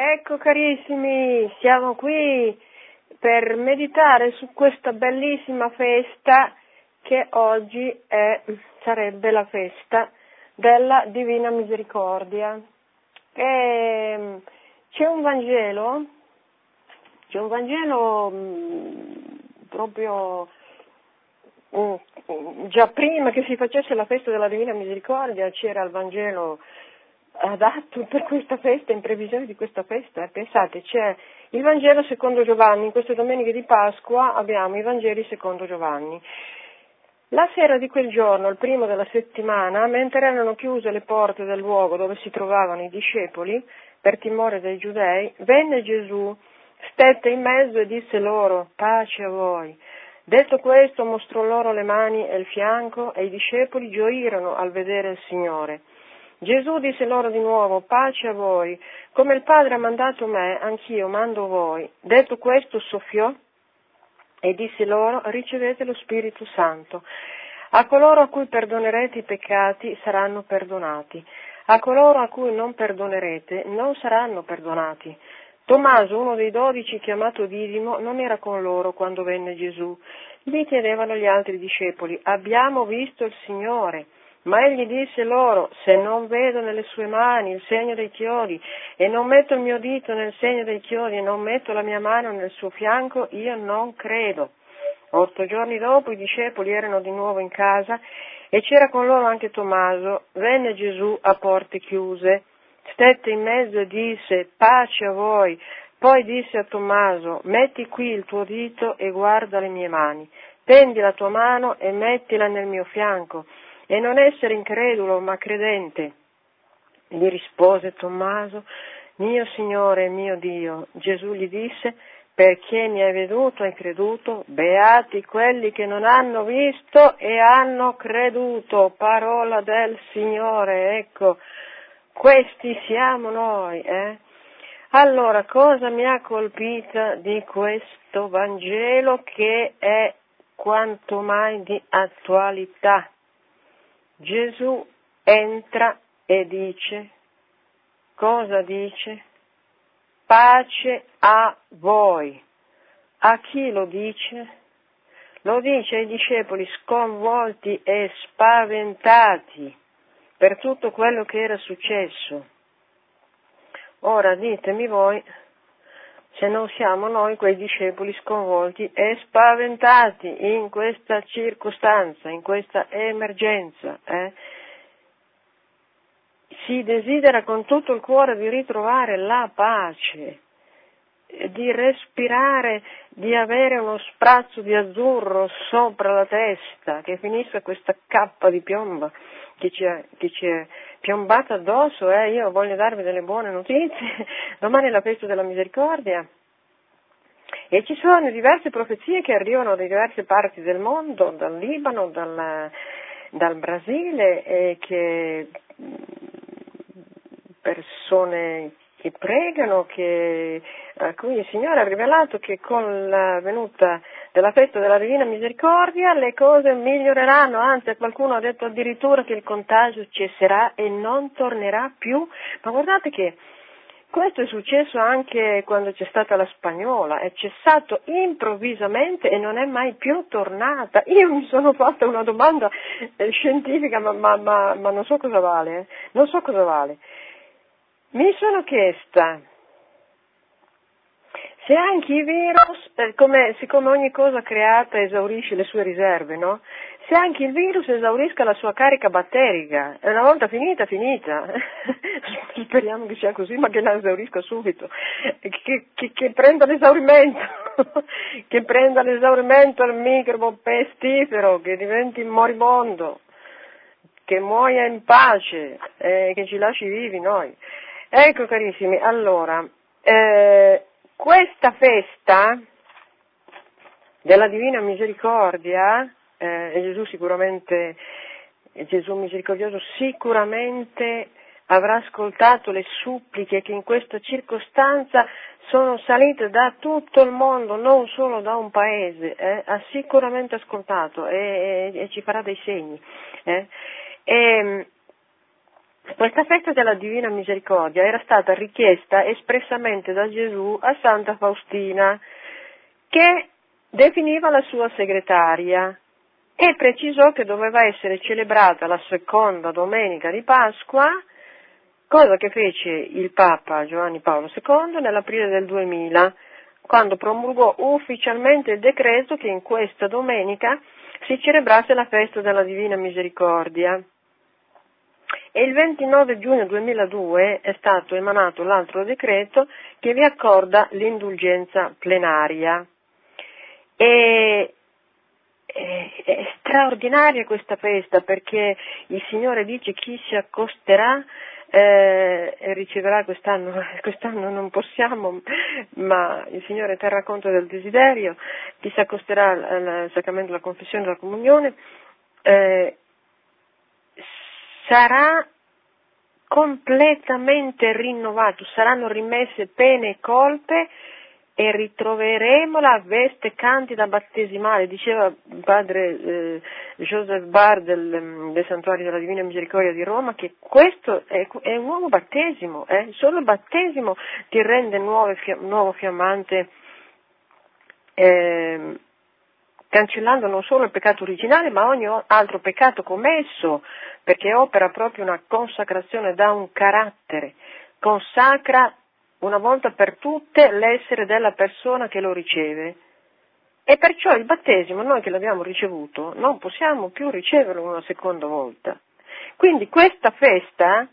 Ecco carissimi, siamo qui per meditare su questa bellissima festa che oggi sarebbe la festa della Divina Misericordia. C'è un Vangelo proprio già prima che si facesse la festa della Divina Misericordia c'era il Vangelo adatto per questa festa, in previsione di questa festa. Pensate, c'è il Vangelo secondo Giovanni, in queste domeniche di Pasqua abbiamo i Vangeli secondo Giovanni. La sera di quel giorno, il primo della settimana, mentre erano chiuse le porte del luogo dove si trovavano i discepoli, per timore dei giudei, venne Gesù, stette in mezzo e disse loro: pace a voi. Detto questo mostrò loro le mani e il fianco e i discepoli gioirono al vedere il Signore. Gesù disse loro di nuovo: pace a voi, come il Padre ha mandato me, anch'io mando voi. Detto questo soffiò e disse loro: ricevete lo Spirito Santo. A coloro a cui perdonerete i peccati saranno perdonati, a coloro a cui non perdonerete non saranno perdonati. Tommaso, uno dei 12, chiamato Didimo, non era con loro quando venne Gesù. Gli chiedevano gli altri discepoli: abbiamo visto il Signore. Ma egli disse loro: se non vedo nelle sue mani il segno dei chiodi, e non metto il mio dito nel segno dei chiodi, e non metto la mia mano nel suo fianco, io non credo. 8 giorni dopo i discepoli erano di nuovo in casa, e c'era con loro anche Tommaso. Venne Gesù a porte chiuse, stette in mezzo e disse: pace a voi. Poi disse a Tommaso: metti qui il tuo dito e guarda le mie mani, tendi la tua mano e mettila nel mio fianco, e non essere incredulo ma credente. Gli rispose Tommaso: mio Signore e mio Dio. Gesù gli disse: perché mi hai veduto e creduto? Beati quelli che non hanno visto e hanno creduto. Parola del Signore. Ecco, questi siamo noi. Allora, cosa mi ha colpito di questo Vangelo, che è quanto mai di attualità? Gesù entra e dice: cosa dice? Pace a voi. A chi lo dice? Lo dice ai discepoli sconvolti e spaventati per tutto quello che era successo. Ora ditemi voi se non siamo noi quei discepoli sconvolti e spaventati in questa circostanza, in questa emergenza. Si desidera con tutto il cuore di ritrovare la pace, di respirare, di avere uno sprazzo di azzurro sopra la testa, che finisca questa cappa di piombo che ci è piombata addosso. Io voglio darvi delle buone notizie. Domani è la festa della misericordia e ci sono diverse profezie che arrivano da diverse parti del mondo, dal Libano, dal Brasile, e che persone che pregano, a cui il Signore ha rivelato che con la venuta della festa della Divina Misericordia le cose miglioreranno, anzi a qualcuno ha detto addirittura che il contagio cesserà e non tornerà più. Ma guardate che questo è successo anche quando c'è stata la spagnola, è cessato improvvisamente e non è mai più tornata. Io mi sono fatta una domanda scientifica, ma non so cosa vale, non so cosa vale. Mi sono chiesta se anche i virus, siccome ogni cosa creata esaurisce le sue riserve, no? Se anche il virus esaurisca la sua carica batterica, e una volta finita. Speriamo che sia così, ma che la esaurisca subito, che prenda l'esaurimento, che prenda l'esaurimento il microbo pestifero, che diventi moribondo, che muoia in pace, che ci lasci vivi noi. Ecco carissimi, allora, questa festa della Divina Misericordia, Gesù misericordioso sicuramente avrà ascoltato le suppliche che in questa circostanza sono salite da tutto il mondo, non solo da un paese, ha sicuramente ascoltato e ci farà dei segni. Questa festa della Divina Misericordia era stata richiesta espressamente da Gesù a Santa Faustina, che definiva la sua segretaria e precisò che doveva essere celebrata la seconda domenica di Pasqua, cosa che fece il Papa Giovanni Paolo II nell'aprile del 2000, quando promulgò ufficialmente il decreto che in questa domenica si celebrasse la festa della Divina Misericordia. E il 29 giugno 2002 è stato emanato l'altro decreto che vi accorda l'indulgenza plenaria. È straordinaria questa festa perché il Signore dice chi si accosterà riceverà quest'anno non possiamo, ma il Signore terrà conto del desiderio, chi si accosterà al sacramento della confessione e della comunione sarà completamente rinnovato, saranno rimesse pene e colpe e ritroveremo la veste candida battesimale, diceva il padre Joseph Barr del Santuario della Divina Misericordia di Roma, che questo è un nuovo battesimo, solo il battesimo ti rende nuovo fiammante, cancellando non solo il peccato originale ma ogni altro peccato commesso, perché opera proprio una consacrazione da un carattere, consacra una volta per tutte l'essere della persona che lo riceve. E perciò il battesimo, noi che l'abbiamo ricevuto, non possiamo più riceverlo una seconda volta. Quindi questa festa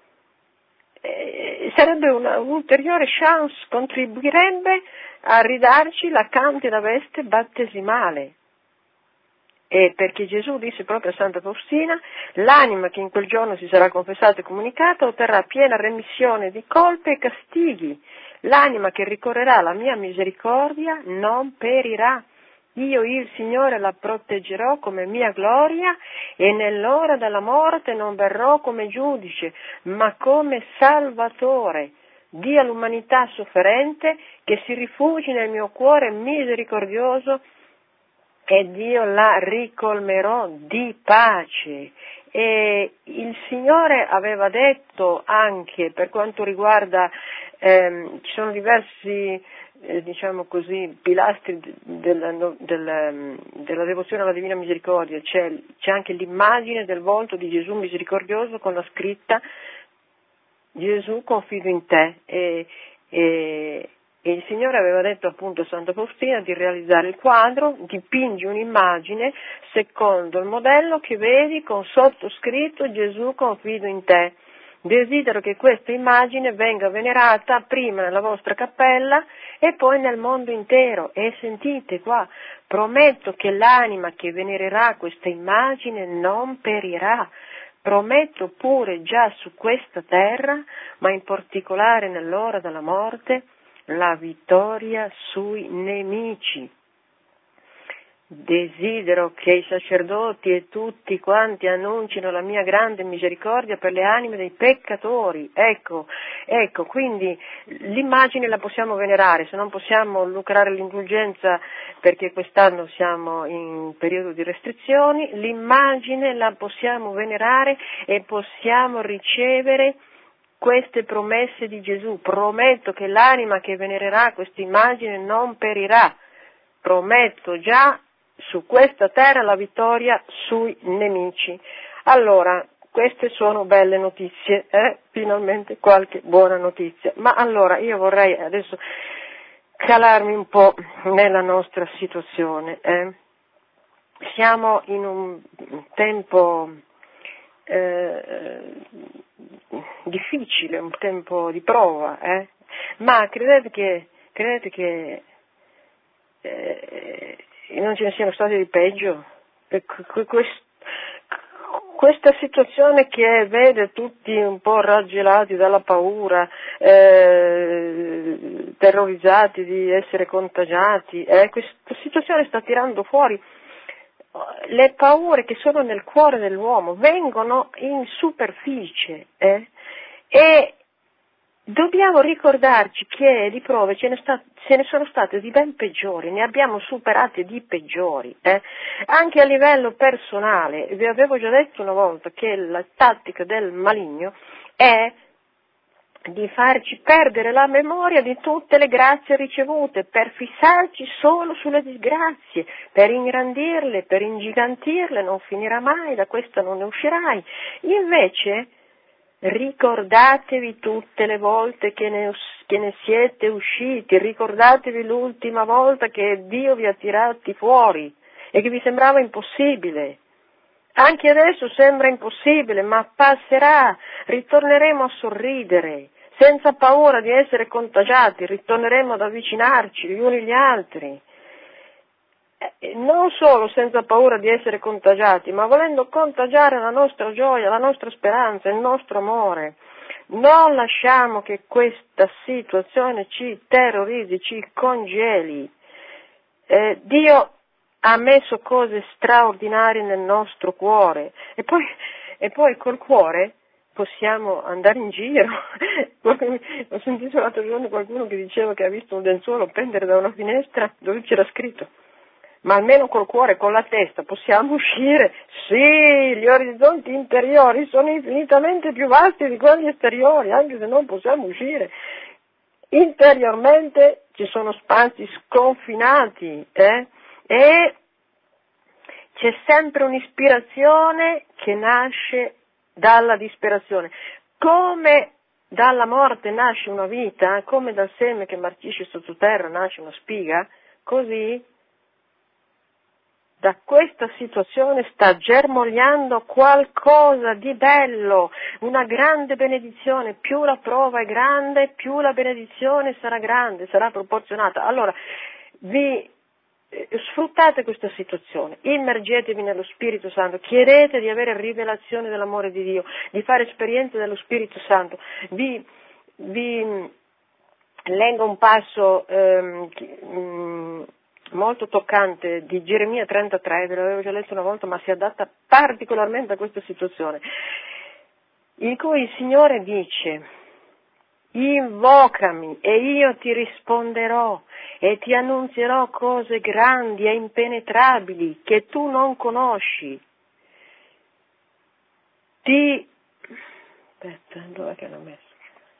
sarebbe un'ulteriore chance, contribuirebbe a ridarci la candida veste battesimale. E perché Gesù disse proprio a Santa Faustina, l'anima che in quel giorno si sarà confessata e comunicata otterrà piena remissione di colpe e castighi. L'anima che ricorrerà alla mia misericordia non perirà. Io, il Signore, la proteggerò come mia gloria e nell'ora della morte non verrò come giudice, ma come Salvatore. Dia all'umanità sofferente che si rifugi nel mio cuore misericordioso e Dio la ricolmerò di pace. E il Signore aveva detto anche per quanto riguarda, ci sono diversi diciamo così, pilastri della devozione alla Divina Misericordia, c'è anche l'immagine del volto di Gesù misericordioso con la scritta Gesù confido in te e il Signore aveva detto appunto a Santa Faustina di realizzare il quadro, dipingi un'immagine secondo il modello che vedi con sottoscritto Gesù confido in te. Desidero che questa immagine venga venerata prima nella vostra cappella e poi nel mondo intero. E sentite qua, prometto che l'anima che venererà questa immagine non perirà. Prometto pure già su questa terra, ma in particolare nell'ora della morte, la vittoria sui nemici. Desidero che i sacerdoti e tutti quanti annuncino la mia grande misericordia per le anime dei peccatori. Ecco, quindi l'immagine la possiamo venerare, se non possiamo lucrare l'indulgenza perché quest'anno siamo in periodo di restrizioni, l'immagine la possiamo venerare e possiamo ricevere queste promesse di Gesù. Prometto che l'anima che venererà questa immagine non perirà. Prometto già su questa terra la vittoria sui nemici. Allora, queste sono belle notizie, finalmente qualche buona notizia. Ma allora io vorrei adesso calarmi un po' nella nostra situazione. Siamo in un tempo difficile, un tempo di prova, ma credete che non ce ne siano stati di peggio? Questa situazione che vede tutti un po' raggelati dalla paura, terrorizzati di essere contagiati, questa situazione sta tirando fuori le paure che sono nel cuore dell'uomo, vengono in superficie e Dobbiamo ricordarci che di prove se ne sono state di ben peggiori, ne abbiamo superate di peggiori, anche a livello personale. Vi avevo già detto una volta che la tattica del maligno è di farci perdere la memoria di tutte le grazie ricevute, per fissarci solo sulle disgrazie, per ingrandirle, per ingigantirle, non finirà mai, da questo non ne uscirai. Invece, ricordatevi tutte le volte che ne siete usciti, ricordatevi l'ultima volta che Dio vi ha tirati fuori e che vi sembrava impossibile. Anche adesso sembra impossibile, ma passerà, ritorneremo a sorridere, senza paura di essere contagiati, ritorneremo ad avvicinarci gli uni agli altri. Non solo senza paura di essere contagiati, ma volendo contagiare la nostra gioia, la nostra speranza, il nostro amore. Non lasciamo che questa situazione ci terrorizzi, ci congeli. Dio ha messo cose straordinarie nel nostro cuore e poi col cuore possiamo andare in giro. Ho sentito l'altro giorno qualcuno che diceva che ha visto un lenzuolo pendere da una finestra dove c'era scritto: ma almeno col cuore e con la testa possiamo uscire. Sì, gli orizzonti interiori sono infinitamente più vasti di quelli esteriori, anche se non possiamo uscire. Interiormente ci sono spazi sconfinati, e c'è sempre un'ispirazione che nasce dalla disperazione. Come dalla morte nasce una vita, come dal seme che marcisce sottoterra nasce una spiga, così da questa situazione sta germogliando qualcosa di bello, una grande benedizione. Più la prova è grande, più la benedizione sarà grande, sarà proporzionata. Allora, sfruttate questa situazione, immergetevi nello Spirito Santo, chiedete di avere rivelazione dell'amore di Dio, di fare esperienza dello Spirito Santo. Vi leggo un passo molto toccante di Geremia 33, ve l'avevo già letto una volta, ma si adatta particolarmente a questa situazione, in cui il Signore dice: invocami e io ti risponderò e ti annunzierò cose grandi e impenetrabili che tu non conosci. Aspetta, dov'è che l'ho messo?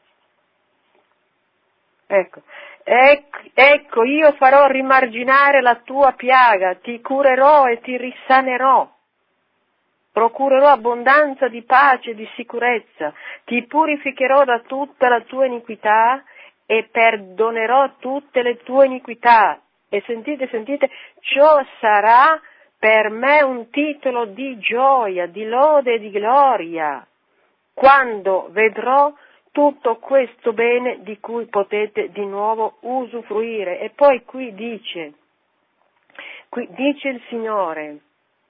Ecco, io farò rimarginare la tua piaga, ti curerò e ti risanerò. Procurerò abbondanza di pace e di sicurezza, ti purificherò da tutta la tua iniquità e perdonerò tutte le tue iniquità. E sentite, ciò sarà per me un titolo di gioia, di lode e di gloria, quando vedrò tutto questo bene di cui potete di nuovo usufruire. E poi qui dice il Signore: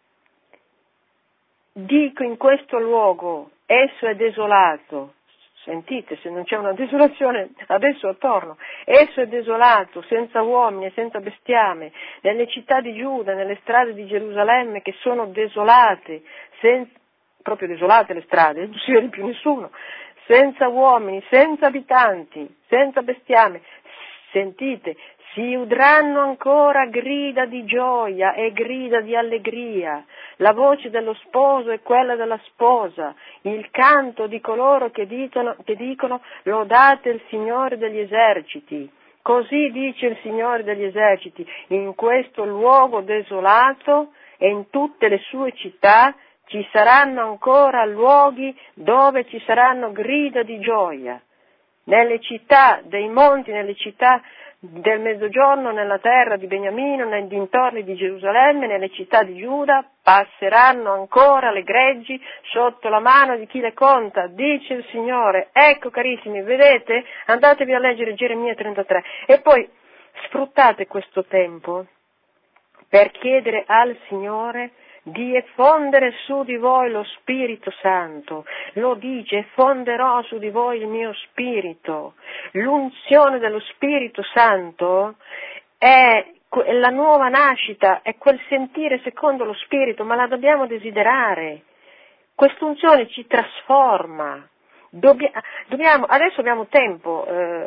dico in questo luogo, esso è desolato. Sentite, se non c'è una desolazione adesso attorno, esso è desolato, senza uomini e senza bestiame, nelle città di Giuda, nelle strade di Gerusalemme che sono desolate, proprio desolate le strade, non si vede più nessuno, senza uomini, senza abitanti, senza bestiame. Sentite, si udranno ancora grida di gioia e grida di allegria, la voce dello sposo e quella della sposa, il canto di coloro che dicono lodate il Signore degli eserciti. Così dice il Signore degli eserciti: in questo luogo desolato e in tutte le sue città ci saranno ancora luoghi dove ci saranno grida di gioia. Nelle città dei monti, nelle città del Mezzogiorno, nella terra di Beniamino, nei dintorni di Gerusalemme, nelle città di Giuda, passeranno ancora le greggi sotto la mano di chi le conta, dice il Signore. Ecco, carissimi, vedete? Andatevi a leggere Geremia 33 e poi sfruttate questo tempo per chiedere al Signore di effondere su di voi lo Spirito Santo. Lo dice: effonderò su di voi il mio Spirito. L'unzione dello Spirito Santo è la nuova nascita, è quel sentire secondo lo Spirito, ma la dobbiamo desiderare. Quest'unzione ci trasforma, Adesso abbiamo tempo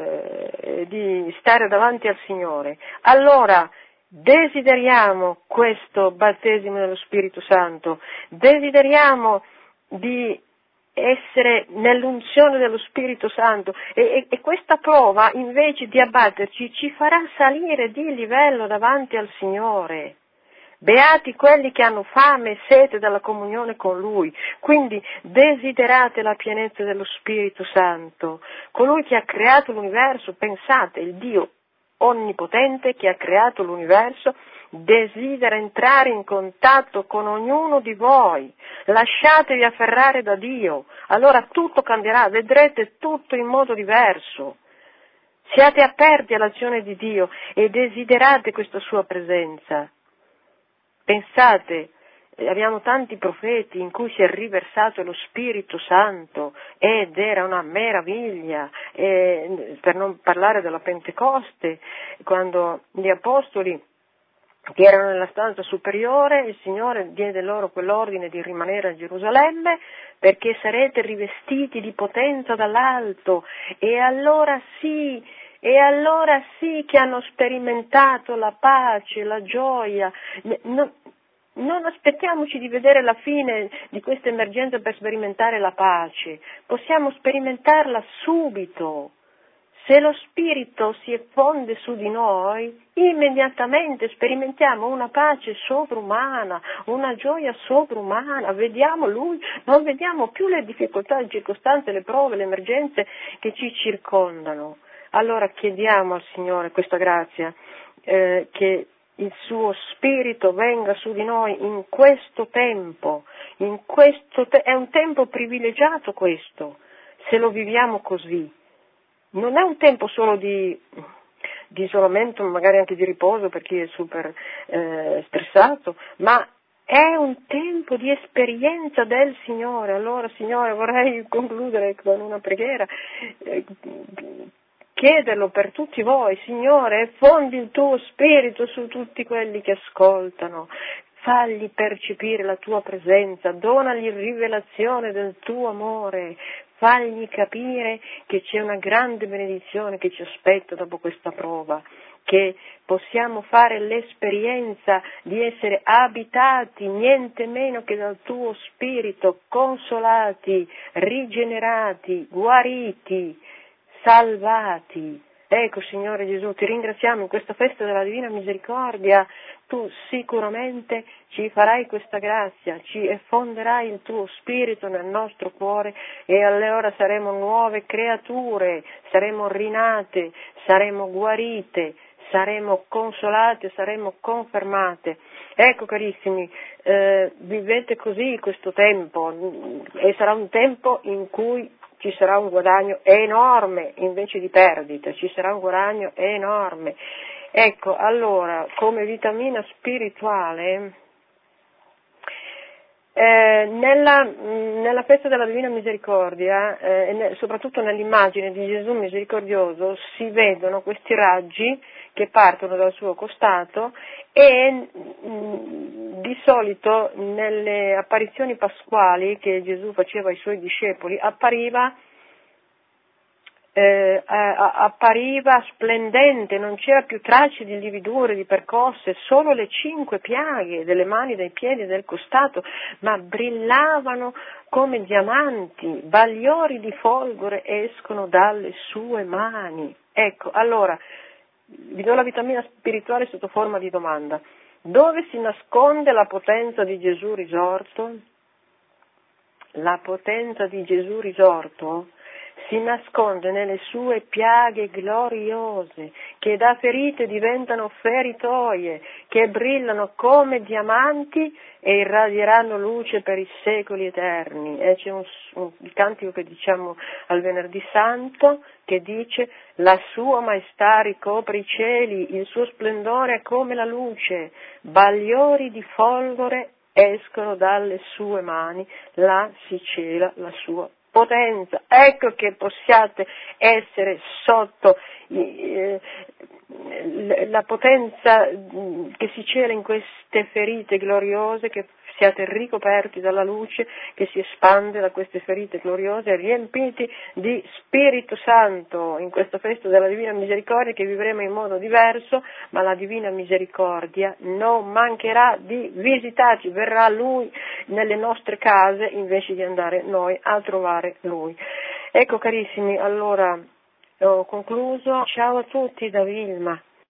di stare davanti al Signore, allora desideriamo questo battesimo dello Spirito Santo, desideriamo di essere nell'unzione dello Spirito Santo e questa prova invece di abbatterci ci farà salire di livello davanti al Signore. Beati quelli che hanno fame e sete della comunione con Lui, quindi desiderate la pienezza dello Spirito Santo. Colui che ha creato l'universo, pensate, il Dio onnipotente che ha creato l'universo, desidera entrare in contatto con ognuno di voi. Lasciatevi afferrare da Dio, allora tutto cambierà, vedrete tutto in modo diverso. Siate aperti all'azione di Dio e desiderate questa sua presenza. Pensate, abbiamo tanti profeti in cui si è riversato lo Spirito Santo ed era una meraviglia, per non parlare della Pentecoste, quando gli apostoli che erano nella stanza superiore, il Signore diede loro quell'ordine di rimanere a Gerusalemme perché sarete rivestiti di potenza dall'alto e allora sì che hanno sperimentato la pace, la gioia. Non aspettiamoci di vedere la fine di questa emergenza per sperimentare la pace, possiamo sperimentarla subito. Se lo Spirito si effonde su di noi, immediatamente sperimentiamo una pace sovrumana, una gioia sovrumana, vediamo Lui, non vediamo più le difficoltà, le circostanze, le prove, le emergenze che ci circondano. Allora chiediamo al Signore questa grazia, che il suo Spirito venga su di noi in questo tempo, è un tempo privilegiato questo, se lo viviamo così. Non è un tempo solo di isolamento, magari anche di riposo per chi è super stressato, ma è un tempo di esperienza del Signore. Allora, Signore, vorrei concludere con una preghiera, chiederlo per tutti voi, Signore, effondi il tuo Spirito su tutti quelli che ascoltano, fagli percepire la tua presenza, donagli rivelazione del tuo amore, fagli capire che c'è una grande benedizione che ci aspetta dopo questa prova, che possiamo fare l'esperienza di essere abitati niente meno che dal tuo Spirito, consolati, rigenerati, guariti, salvati. Ecco, Signore Gesù, ti ringraziamo in questa festa della Divina Misericordia, tu sicuramente ci farai questa grazia, ci effonderai il tuo Spirito nel nostro cuore e allora saremo nuove creature, saremo rinate, saremo guarite, saremo consolate, saremo confermate. Ecco carissimi, vivete così questo tempo e sarà un tempo in cui ci sarà un guadagno enorme invece di perdita, ci sarà un guadagno enorme. Ecco, allora, come vitamina spirituale, nella festa della Divina Misericordia, soprattutto nell'immagine di Gesù misericordioso, si vedono questi raggi che partono dal suo costato e di solito nelle apparizioni pasquali che Gesù faceva ai suoi discepoli appariva splendente, non c'era più tracce di lividure, di percosse, solo le 5 piaghe delle mani, dei piedi e del costato, ma brillavano come diamanti, bagliori di folgore escono dalle sue mani. Ecco, allora, vi do la vitamina spirituale sotto forma di domanda. Dove si nasconde la potenza di Gesù risorto? La potenza di Gesù risorto si nasconde nelle sue piaghe gloriose, che da ferite diventano feritoie, che brillano come diamanti e irradieranno luce per i secoli eterni. E c'è un cantico che diciamo al Venerdì Santo che dice: la sua maestà ricopre i cieli, il suo splendore è come la luce, bagliori di folgore escono dalle sue mani, là si cela la sua potenza. Ecco che possiate essere sotto la potenza che si cela in queste ferite gloriose, che siate ricoperti dalla luce che si espande da queste ferite gloriose, riempiti di Spirito Santo in questa festa della Divina Misericordia, che vivremo in modo diverso, ma la Divina Misericordia non mancherà di visitarci, verrà Lui nelle nostre case invece di andare noi a trovare Lui. Ecco carissimi, allora ho concluso. Ciao a tutti da Vilma.